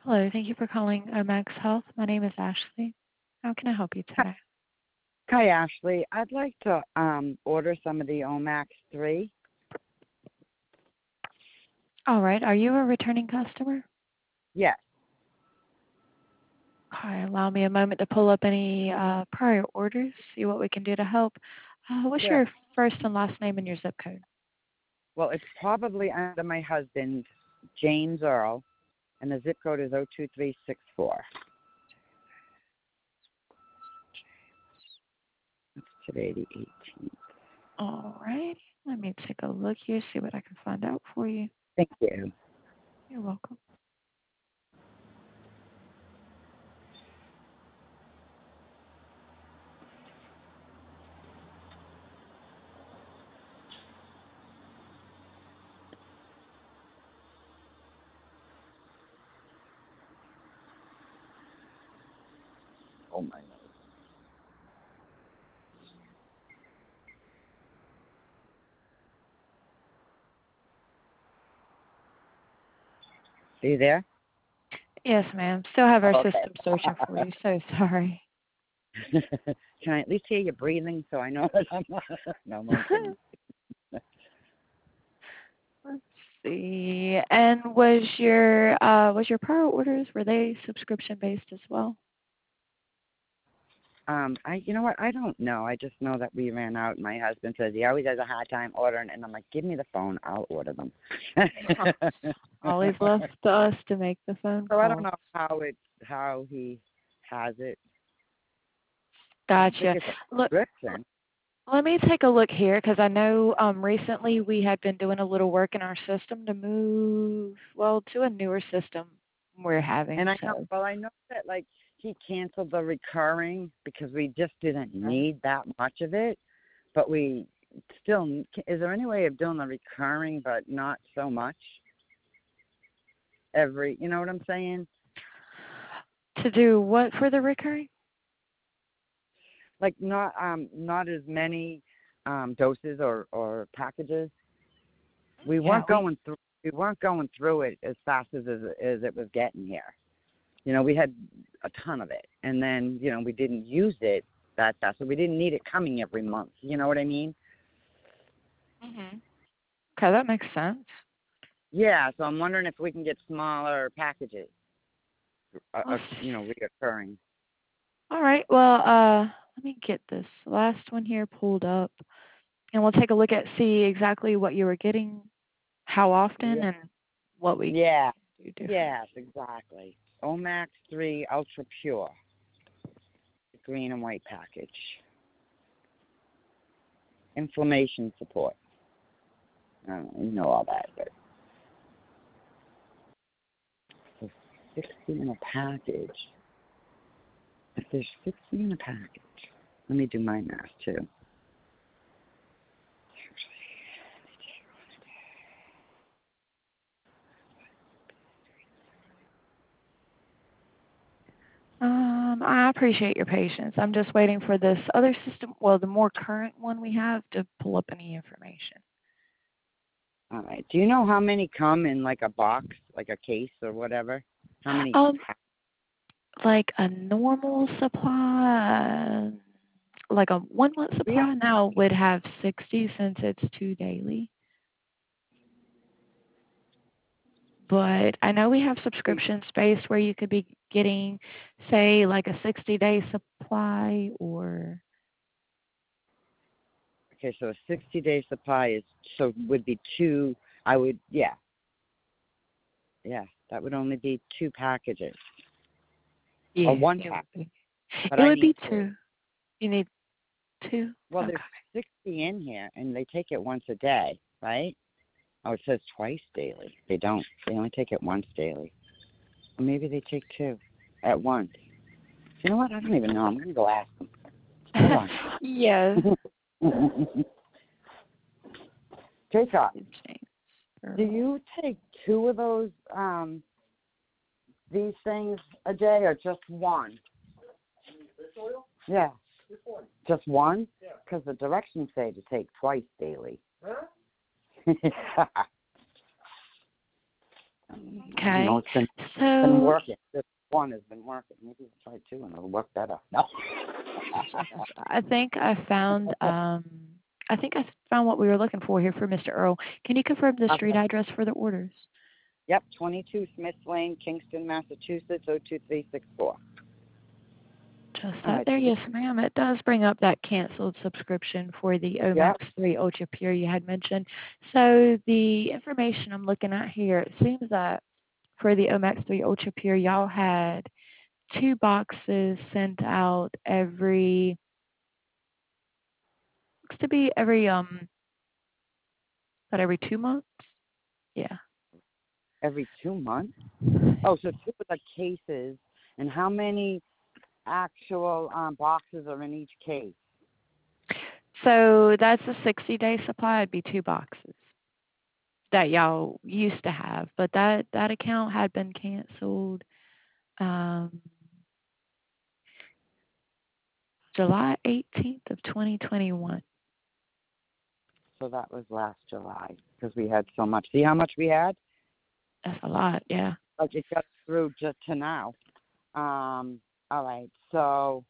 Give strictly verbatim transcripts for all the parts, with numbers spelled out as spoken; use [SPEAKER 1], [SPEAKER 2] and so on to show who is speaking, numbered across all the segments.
[SPEAKER 1] Hello, thank you for calling Omax Health. My name is Ashley. How can I help you today?
[SPEAKER 2] Hi, Ashley. I'd like to um, order some of the Omax three.
[SPEAKER 1] All right, are you a returning customer?
[SPEAKER 2] Yes.
[SPEAKER 1] Okay, allow me a moment to pull up any uh, prior orders, see what we can do to help. Uh, what's
[SPEAKER 2] Sure.
[SPEAKER 1] your first and last name and your zip code?
[SPEAKER 2] Well, it's probably under my husband, James Earl, and the zip code is zero two three six four. That's today, the eighteenth.
[SPEAKER 1] All right, let me take a look here, see what I can find out for you.
[SPEAKER 2] Thank you.
[SPEAKER 1] You're welcome.
[SPEAKER 2] Oh, my God. Are you there?
[SPEAKER 1] Yes, ma'am. Still have our
[SPEAKER 2] Oh,
[SPEAKER 1] system searching for
[SPEAKER 2] okay.
[SPEAKER 1] you, so sorry.
[SPEAKER 2] Can I at least hear you breathing so I know that I'm not? No, I'm only kidding.
[SPEAKER 1] Let's see. And was your uh, was your prior orders, were they subscription based as well?
[SPEAKER 2] Um, I, you know what? I don't know. I just know that we ran out. My husband says he always has a hard time ordering, and I'm like, give me the phone. I'll order them.
[SPEAKER 1] Always left to us to make the phone
[SPEAKER 2] So I don't
[SPEAKER 1] calls.
[SPEAKER 2] know how it, how he has it. I don't think
[SPEAKER 1] Gotcha.
[SPEAKER 2] it's a
[SPEAKER 1] Look,
[SPEAKER 2] prescription.
[SPEAKER 1] let me take a look here because I know um, recently we had been doing a little work in our system to move, well, to a newer system we're having.
[SPEAKER 2] And I know,
[SPEAKER 1] So,
[SPEAKER 2] well, I know that like he canceled the recurring because we just didn't
[SPEAKER 1] okay.
[SPEAKER 2] need that much of it. But we still, is there any way of doing the recurring but not so much? Every, you know what I'm saying?
[SPEAKER 1] To do what for the recurring?
[SPEAKER 2] Like not um not as many um doses or or packages. We
[SPEAKER 1] Yeah,
[SPEAKER 2] weren't
[SPEAKER 1] we.
[SPEAKER 2] going through we weren't going through it as fast as as, as it was getting here. You know, we had a ton of it, and then you know we didn't use it that fast, so we didn't need it coming every month. You know what I mean?
[SPEAKER 1] hmm Okay, that makes sense.
[SPEAKER 2] Yeah. So I'm wondering if we can get smaller packages, uh, uh,
[SPEAKER 1] Let's
[SPEAKER 2] you know, reoccurring.
[SPEAKER 1] All right. Well, uh, let me get this last one here pulled up, and we'll take a look at see exactly what you were getting, how often,
[SPEAKER 2] Yeah.
[SPEAKER 1] and what we
[SPEAKER 2] Yeah.
[SPEAKER 1] can do different.
[SPEAKER 2] Yes, exactly. Omax three Ultra Pure, the green and white package. Inflammation support. I don't know, you know all that, but so sixty in a package. If there's sixty in a package, let me do my math too.
[SPEAKER 1] Um, I appreciate your patience. I'm just waiting for this other system, well, the more current one we have, to pull up any information.
[SPEAKER 2] All right. Do you know how many come in like a box, like a case or whatever? How many?
[SPEAKER 1] Um, like a normal supply, like a one month
[SPEAKER 2] We
[SPEAKER 1] supply now would have sixty since it's two daily. But I know we have
[SPEAKER 2] only,
[SPEAKER 1] subscription space where you could be getting, say, like a sixty day supply or.
[SPEAKER 2] okay, so a sixty day supply is so would be two. I would yeah yeah that would only be two packages or
[SPEAKER 1] Yeah,
[SPEAKER 2] one
[SPEAKER 1] it would
[SPEAKER 2] pack,
[SPEAKER 1] be.
[SPEAKER 2] but
[SPEAKER 1] It
[SPEAKER 2] I
[SPEAKER 1] would
[SPEAKER 2] need
[SPEAKER 1] be
[SPEAKER 2] two.
[SPEAKER 1] two. You need two?
[SPEAKER 2] Well,
[SPEAKER 1] Okay.
[SPEAKER 2] there's sixty in here, and they take it once a day, right? Oh, it says twice daily. They don't. They only take it once daily. Or maybe they take two at once. You know what? I don't even know. I'm going to go ask them. Hold
[SPEAKER 1] Yes.
[SPEAKER 2] on. Jacob,
[SPEAKER 1] James
[SPEAKER 2] do
[SPEAKER 1] Earl.
[SPEAKER 2] you take two of those, um, these things a day or just one? Yeah. Just one? Because the directions say to take twice daily.
[SPEAKER 1] Okay,
[SPEAKER 2] You know,
[SPEAKER 1] Okay.
[SPEAKER 2] it's been been
[SPEAKER 1] So
[SPEAKER 2] working. This one has been working. Maybe we'll try two and it'll work better. No.
[SPEAKER 1] I think I found um I think I found what we were looking for here for Mister Earl. Can you confirm the street
[SPEAKER 2] Okay.
[SPEAKER 1] address for the orders?
[SPEAKER 2] Yep, twenty-two Smith Lane, Kingston, Massachusetts, oh two three six four.
[SPEAKER 1] Just
[SPEAKER 2] All
[SPEAKER 1] that
[SPEAKER 2] right,
[SPEAKER 1] there,
[SPEAKER 2] so this,
[SPEAKER 1] yes, ma'am. It does bring up that canceled subscription for the
[SPEAKER 2] yep,
[SPEAKER 1] Omax three Ultra Pure you had mentioned. So the information I'm looking at here, it seems that for the Omax three Ultra Pure, y'all had two boxes sent out every, looks to be every, um, about every two months? Yeah.
[SPEAKER 2] every two months. Oh, so two of the cases, and how many actual um, boxes are in each case?
[SPEAKER 1] So that's a sixty day supply. It'd be two boxes that y'all used to have, but that, that account had been canceled. Um, July eighteenth of twenty twenty-one.
[SPEAKER 2] So that was last July because we had so much. See how much we had?
[SPEAKER 1] That's a lot, yeah.
[SPEAKER 2] Like it got through just to now. Um, all right, so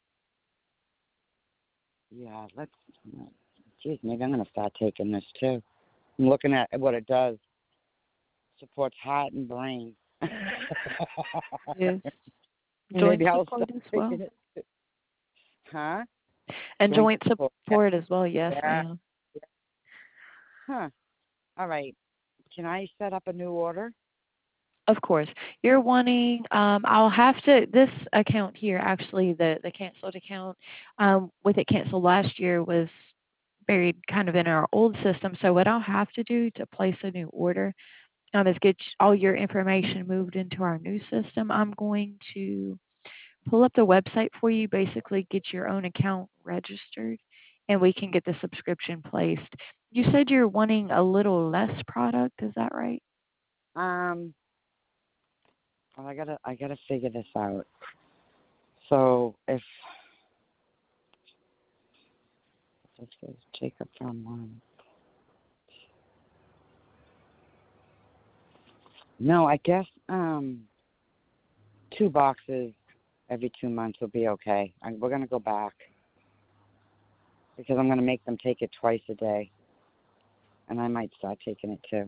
[SPEAKER 2] yeah, let's. Geez, maybe I'm gonna start taking this too. I'm looking at what it does. Supports heart and brain.
[SPEAKER 1] Yes. Joint
[SPEAKER 2] Maybe I'll
[SPEAKER 1] support
[SPEAKER 2] start
[SPEAKER 1] as well.
[SPEAKER 2] taking it too. Huh?
[SPEAKER 1] And
[SPEAKER 2] Joint
[SPEAKER 1] joint
[SPEAKER 2] support. Yeah.
[SPEAKER 1] support as well, yes,
[SPEAKER 2] Yeah.
[SPEAKER 1] ma'am.
[SPEAKER 2] Yeah. Huh. All right. Can I set up a new order?
[SPEAKER 1] Of course. You're wanting, um, I'll have to, this account here, actually, the, the canceled account, um, with it canceled last year was buried kind of in our old system. So what I'll have to do to place a new order um, is get all your information moved into our new system. I'm going to pull up the website for you, basically get your own account registered, and we can get the subscription placed. You said you're wanting a little less product, is that right?
[SPEAKER 2] Um. Well, I gotta, I gotta figure this out. So if this goes Jacob from one. No, I guess um two boxes every two months will be okay. I, we're gonna go back because I'm gonna make them take it twice a day, and I might start taking it too.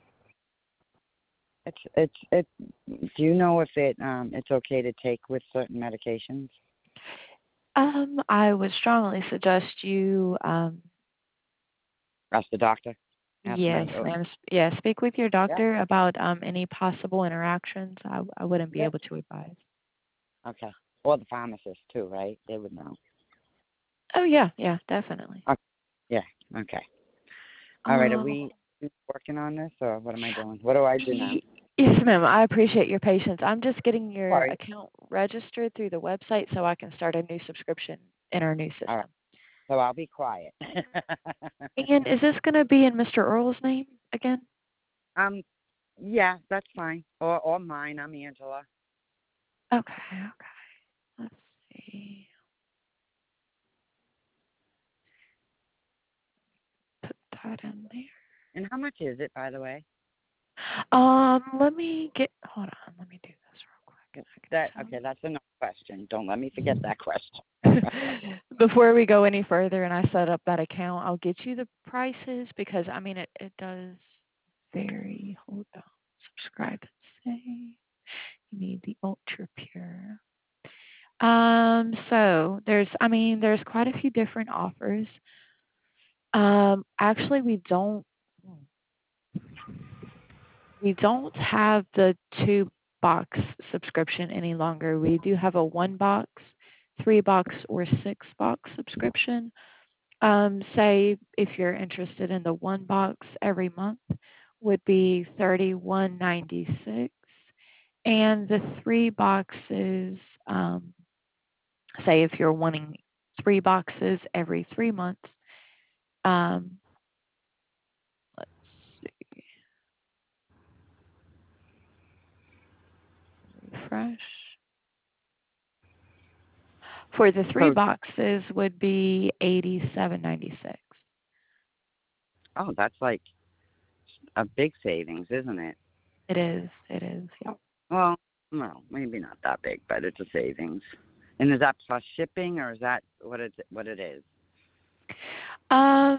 [SPEAKER 2] It's it's it. Do you know if it um it's okay to take with certain medications?
[SPEAKER 1] Um, I would strongly suggest you, um,
[SPEAKER 2] Ask the doctor. Ask
[SPEAKER 1] yes,
[SPEAKER 2] my. Oh,
[SPEAKER 1] ma'am. s- Yeah, speak with your
[SPEAKER 2] yeah.
[SPEAKER 1] doctor about um, any possible interactions. I, I wouldn't be
[SPEAKER 2] Yep.
[SPEAKER 1] able to advise.
[SPEAKER 2] Okay. Or the pharmacist too, right? They would know.
[SPEAKER 1] Oh, yeah, yeah, definitely.
[SPEAKER 2] Okay. Yeah. Okay. All right. Are
[SPEAKER 1] Um,
[SPEAKER 2] we working on this, or what am I doing? What do I do now?
[SPEAKER 1] Y- Yes, ma'am. I appreciate your patience. I'm just getting your
[SPEAKER 2] Sorry.
[SPEAKER 1] account registered through the website so I can start a new subscription in our new
[SPEAKER 2] All right.
[SPEAKER 1] system.
[SPEAKER 2] So I'll be quiet.
[SPEAKER 1] And is this going to be in Mister Earl's name again?
[SPEAKER 2] um. Yeah, that's fine. Or or mine. I'm Angela.
[SPEAKER 1] Okay, okay. Let's see. Put that in there.
[SPEAKER 2] And how much is it, by the way?
[SPEAKER 1] Um, let me get, hold on. Let me do this real quick
[SPEAKER 2] That
[SPEAKER 1] and
[SPEAKER 2] okay? That's enough question. Don't let me forget that question.
[SPEAKER 1] I can tell. Before we go any further and I set up that account, I'll get you the prices because, I mean, it, it does vary. Hold on. Subscribe and save. You need the ultra pure. Um, so there's, I mean, there's quite a few different offers. Um, actually, we don't, we don't have the two box subscription any longer. We do have a one box, three box, or six box subscription. Um, say if you're interested in the one box every month would be thirty-one ninety-six, and the three boxes, um, say if you're wanting three boxes every three months, um, let's see, refresh. For the three
[SPEAKER 2] So
[SPEAKER 1] boxes would be eighty-seven ninety-six.
[SPEAKER 2] oh, that's like a big savings, isn't it?
[SPEAKER 1] It is. It is. Yeah.
[SPEAKER 2] Well, well, maybe not that big, but it's a savings. And is that plus shipping, or is that what it what it is?
[SPEAKER 1] Um,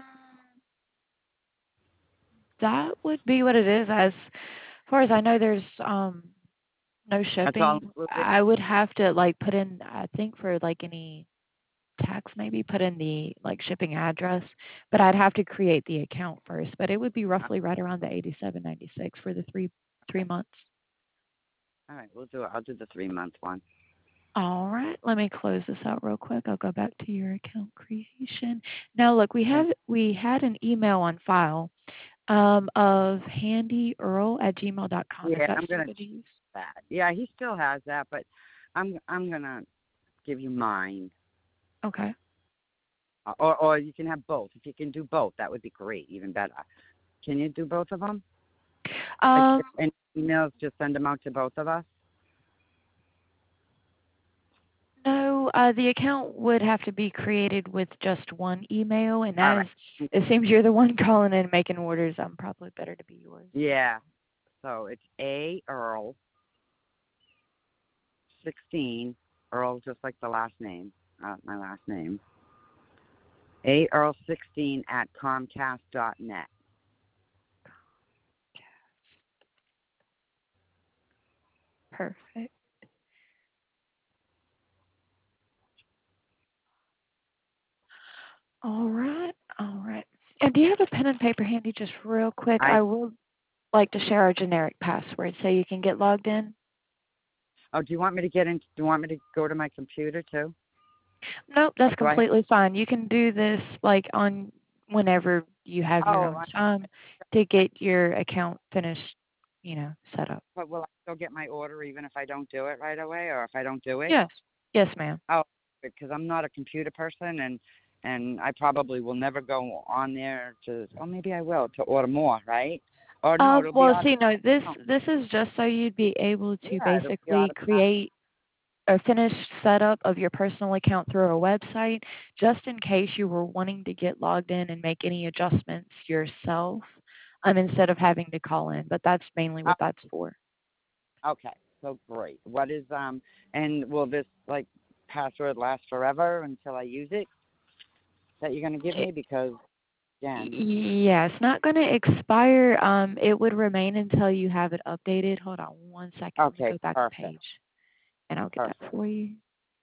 [SPEAKER 1] that would be what it is. As far as I know, there's um no
[SPEAKER 2] That's all
[SPEAKER 1] shipping.
[SPEAKER 2] included.
[SPEAKER 1] I would have to like put in. I think for like any tax, maybe put in the like shipping address, but I'd have to create the account first. But it would be roughly right around the eighty-seven ninety-six for the three three
[SPEAKER 2] Okay.
[SPEAKER 1] months.
[SPEAKER 2] All right, we'll do it. I'll do the three month one.
[SPEAKER 1] All right, let me close this out real quick. I'll go back to your account creation. Now, look, we
[SPEAKER 2] Okay.
[SPEAKER 1] have we had an email on file um, of handyearl at gmail dot com. Is
[SPEAKER 2] Yeah,
[SPEAKER 1] that
[SPEAKER 2] I'm
[SPEAKER 1] still
[SPEAKER 2] gonna
[SPEAKER 1] good to
[SPEAKER 2] check
[SPEAKER 1] use?
[SPEAKER 2] that. Yeah, he still has that, but I'm I'm gonna give you mine.
[SPEAKER 1] Okay.
[SPEAKER 2] Uh, Or or you can have both. If you can do both, that would be great. Even better. Can you do both of them? Like,
[SPEAKER 1] Um,
[SPEAKER 2] and emails, just send them out to both of us.
[SPEAKER 1] no, uh, the account would have to be created with just one email, and
[SPEAKER 2] All
[SPEAKER 1] as
[SPEAKER 2] right.
[SPEAKER 1] it seems you're the one calling in making orders, I'm probably better to be yours.
[SPEAKER 2] Yeah. So it's A Earl sixteen. Earl, just like the last name, uh, my last name. A Earl sixteen at Comcast dot net.
[SPEAKER 1] Perfect. All right. All right. And do you have a pen and paper handy just real quick?
[SPEAKER 2] I
[SPEAKER 1] I would like to share our generic password so you can get logged in.
[SPEAKER 2] oh, do you want me to get in? Do you want me to go to my computer too?
[SPEAKER 1] Nope, that's
[SPEAKER 2] Do I?
[SPEAKER 1] completely fine. You can do this like on whenever you have your
[SPEAKER 2] Oh,
[SPEAKER 1] own
[SPEAKER 2] I,
[SPEAKER 1] time to get your account finished, you know, set up.
[SPEAKER 2] but will I still get my order even if I don't do it right away, or if I don't do it?
[SPEAKER 1] Yes. Yes, ma'am.
[SPEAKER 2] Oh, because I'm not a computer person, and and I probably will never go on there to. Oh, maybe I will to order more, right? Or no,
[SPEAKER 1] Um,
[SPEAKER 2] it'll be
[SPEAKER 1] well,
[SPEAKER 2] auto.
[SPEAKER 1] see, no, this
[SPEAKER 2] Oh,
[SPEAKER 1] this is just so you'd be able to
[SPEAKER 2] yeah, it'll be
[SPEAKER 1] basically
[SPEAKER 2] automatic.
[SPEAKER 1] create a finished setup of your personal account through our website, just in case you were wanting to get logged in and make any adjustments yourself, um, instead of having to call in. But that's mainly
[SPEAKER 2] Uh,
[SPEAKER 1] what that's for.
[SPEAKER 2] okay, so great. What is um? And will this like password last forever until I use it? That you're gonna give
[SPEAKER 1] It,
[SPEAKER 2] me because
[SPEAKER 1] y-
[SPEAKER 2] again.
[SPEAKER 1] yeah, it's not going to expire. Um, it would remain until you have it updated. Hold on one second. Let me
[SPEAKER 2] Okay,
[SPEAKER 1] go back a
[SPEAKER 2] perfect,
[SPEAKER 1] page, and I'll get that
[SPEAKER 2] perfect.
[SPEAKER 1] for you.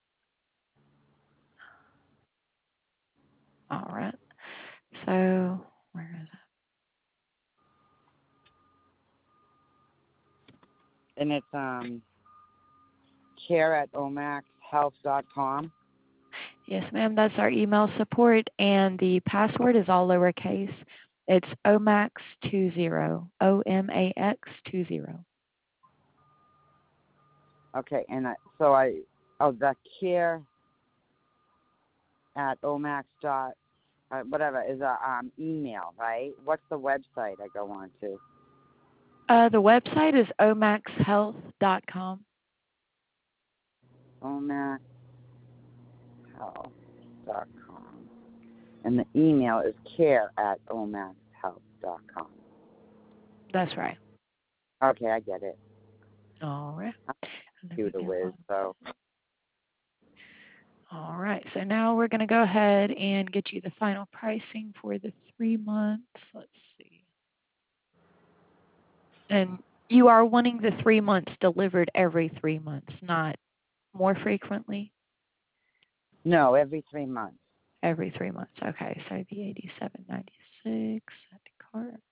[SPEAKER 1] All right. So where is it?
[SPEAKER 2] And it's um care at omax health dot com.
[SPEAKER 1] Yes, ma'am. That's our email support, and the password is all lowercase. It's omax two zero, O M A X two zero.
[SPEAKER 2] Okay, and I, so I oh the care at omax dot uh, whatever is a um email, right? What's the website I go on to?
[SPEAKER 1] Uh, the website is omax health dot com.
[SPEAKER 2] omax health dot com. And the email is care at omax health dot com.
[SPEAKER 1] That's right.
[SPEAKER 2] Okay, I get it.
[SPEAKER 1] All right.
[SPEAKER 2] I'm
[SPEAKER 1] And
[SPEAKER 2] a
[SPEAKER 1] then we
[SPEAKER 2] computer
[SPEAKER 1] get
[SPEAKER 2] whiz,
[SPEAKER 1] logged.
[SPEAKER 2] so
[SPEAKER 1] All right. So now we're going to go ahead and get you the final pricing for the three months. Let's see. And you are wanting the three months delivered every three months, not more frequently?
[SPEAKER 2] no, every three months.
[SPEAKER 1] Every three months. Okay, so the eighty-seven ninety-six at the cart.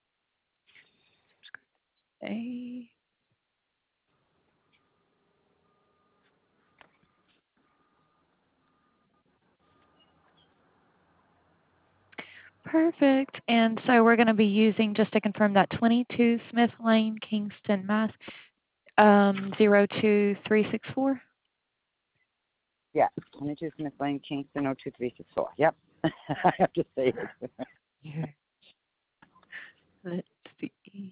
[SPEAKER 1] A. Perfect. And so we're going to be using, just to confirm, that twenty-two Smith Lane, Kingston, Mass. Um, zero two three six four.
[SPEAKER 2] Yeah, twenty-two Smith Lane, Kingston, oh two three six four. Yep. I have to say it.
[SPEAKER 1] Yeah. Let's see.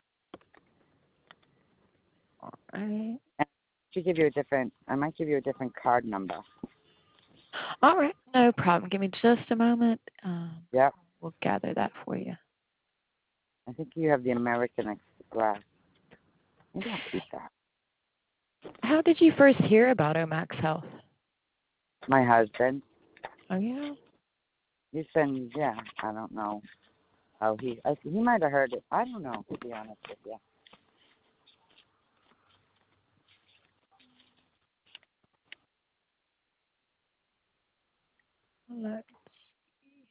[SPEAKER 1] All right.
[SPEAKER 2] I should give you a different. I might give you a different card number.
[SPEAKER 1] All right. No problem. Give me just a moment. Um,
[SPEAKER 2] Yep.
[SPEAKER 1] we'll gather that for you.
[SPEAKER 2] I think you have the American Express. Maybe I'll keep that.
[SPEAKER 1] How did you first hear about Omax Health?
[SPEAKER 2] My husband.
[SPEAKER 1] Oh, yeah?
[SPEAKER 2] He's been, yeah, I don't know how he, I, he might have heard it. I don't know, to be honest with you.
[SPEAKER 1] Let's see.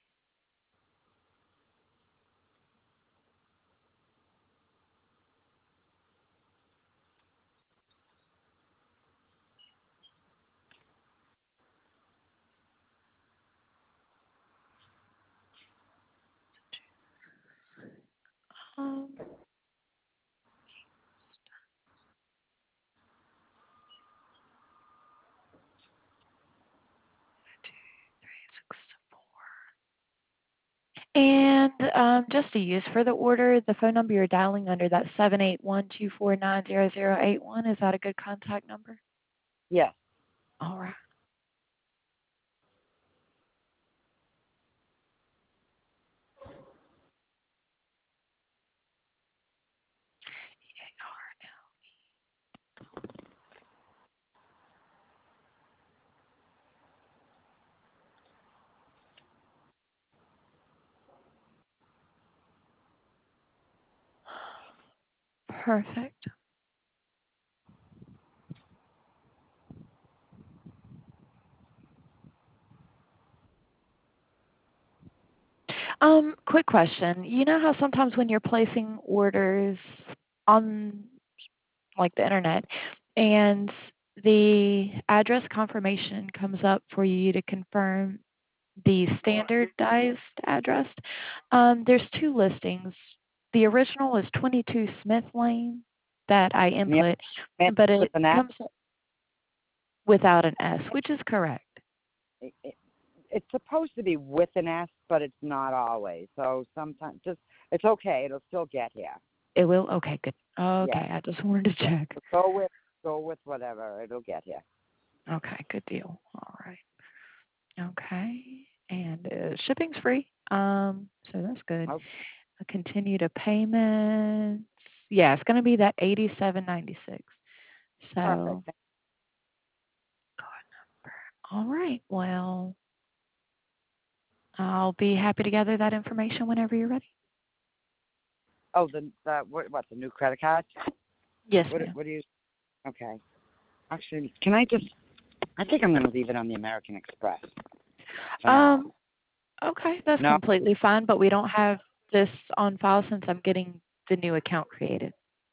[SPEAKER 1] Um, two, three, six, four. And um, just to use for the order, the phone number you're dialing under, that seven eight one, two four nine, zero zero eight one, is that a good contact number?
[SPEAKER 2] Yes.
[SPEAKER 1] All right. Perfect. Um, quick question. You know how sometimes when you're placing orders on like the internet and the address confirmation comes up for you to confirm the standardized address, um, there's two listings. The original is twenty-two Smith Lane that I
[SPEAKER 2] Yeah.
[SPEAKER 1] input,
[SPEAKER 2] And
[SPEAKER 1] but
[SPEAKER 2] with
[SPEAKER 1] it
[SPEAKER 2] an app,
[SPEAKER 1] comes up without an S, which is correct.
[SPEAKER 2] it, it, it's supposed to be with an S, but it's not always. So sometimes, just, it's okay. It'll still get here.
[SPEAKER 1] It will? Okay, good.
[SPEAKER 2] Yeah.
[SPEAKER 1] Okay, I just wanted to check.
[SPEAKER 2] So go with, go with whatever. It'll get here.
[SPEAKER 1] Okay, good deal. All right. Okay. And uh, shipping's free. Um, so that's good.
[SPEAKER 2] Okay.
[SPEAKER 1] A continue to payments. Yeah, it's going to be that eighty-seven ninety-six. So,
[SPEAKER 2] Perfect.
[SPEAKER 1] all right. Well, I'll be happy to gather that information whenever you're ready.
[SPEAKER 2] Oh, the, the what, what, the new credit card?
[SPEAKER 1] Yes,
[SPEAKER 2] What,
[SPEAKER 1] ma'am.
[SPEAKER 2] what do you, okay. Actually, can I just, I think I'm going to leave it on the American Express for now.
[SPEAKER 1] Um, okay, that's
[SPEAKER 2] No?
[SPEAKER 1] completely fine, but we don't have this on file since I'm getting the new account created.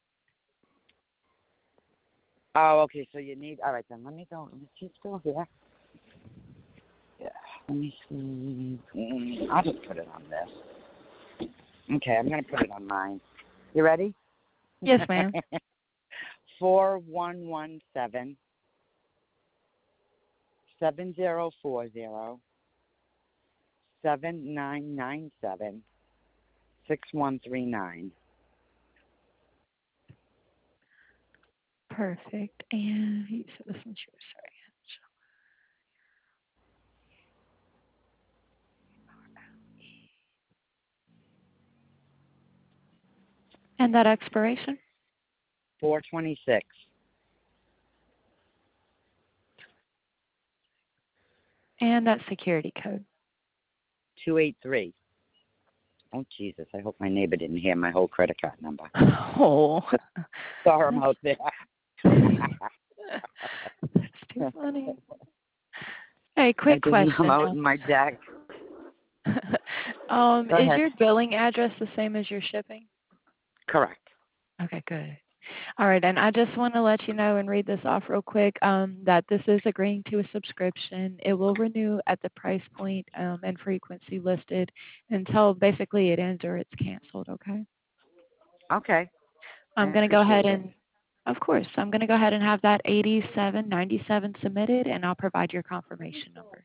[SPEAKER 2] Oh, okay, so you need, all right then, let me go, is she still here? Yeah, let me see. Mm, I'll just put it on this. Okay, I'm going to put it on mine. You ready?
[SPEAKER 1] Yes, ma'am.
[SPEAKER 2] Four one one seven seven zero four zero seven nine nine seven six one three nine.
[SPEAKER 1] Perfect. And you said this one's yours, sorry. And that expiration?
[SPEAKER 2] Four twenty six.
[SPEAKER 1] And that security code.
[SPEAKER 2] Two eight three. Oh Jesus! I hope my neighbor didn't hear my whole credit card number.
[SPEAKER 1] Oh.
[SPEAKER 2] Saw him out there.
[SPEAKER 1] That's too funny. Hey, quick
[SPEAKER 2] I didn't
[SPEAKER 1] question.
[SPEAKER 2] come out
[SPEAKER 1] Um,
[SPEAKER 2] in my deck.
[SPEAKER 1] um,
[SPEAKER 2] Go
[SPEAKER 1] is
[SPEAKER 2] ahead.
[SPEAKER 1] your billing address the same as your shipping?
[SPEAKER 2] Correct.
[SPEAKER 1] Okay, good. All right, and I just want to let you know and read this off real quick um, that this is agreeing to a subscription. It will renew at the price point um, and frequency listed until basically it ends or it's canceled, okay?
[SPEAKER 2] Okay. I
[SPEAKER 1] I'm going to go ahead
[SPEAKER 2] appreciate it.
[SPEAKER 1] and, of course, I'm going to go ahead and have that eighty-seven ninety-seven submitted, and I'll provide your confirmation number.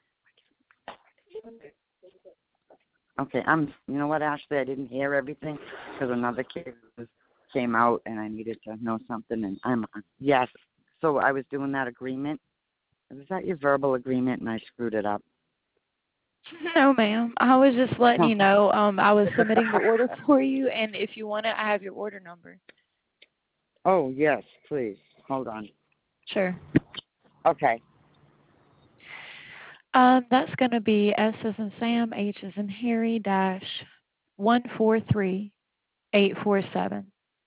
[SPEAKER 2] Okay, I'm. You know what, Ashley? I didn't hear everything because another kid was, came out, and I needed to know something. And I'm yes. So I was doing that agreement. Was that your verbal agreement, and I screwed it up?
[SPEAKER 1] No, ma'am. I was just letting
[SPEAKER 2] No.
[SPEAKER 1] you know um, I was submitting the order for you, and if you want it, I have your order number.
[SPEAKER 2] Oh, yes, please. Hold on.
[SPEAKER 1] Sure.
[SPEAKER 2] Okay.
[SPEAKER 1] Um, that's going to be S as in Sam, H as in Harry, dash one four three eight four seven.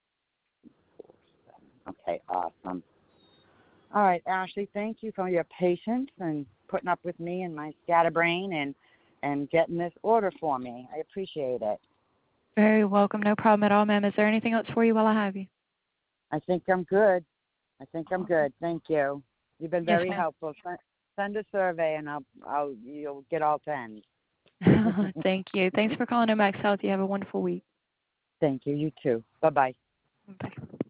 [SPEAKER 2] Okay, awesome. All right, Ashley, thank you for your patience and putting up with me and my scatterbrain and, and getting this order for me. I appreciate it.
[SPEAKER 1] Very welcome. No problem at all, ma'am. Is there anything else for you while I have you?
[SPEAKER 2] I think I'm good. I think I'm good. Thank you. You've been
[SPEAKER 1] Yes,
[SPEAKER 2] very
[SPEAKER 1] ma'am.
[SPEAKER 2] helpful. Send, send a survey and I'll, I'll, you'll get all ten.
[SPEAKER 1] Thank you. Thanks for calling in Max Health. You have a wonderful week.
[SPEAKER 2] Thank you. You too. Bye-bye.
[SPEAKER 1] Bye.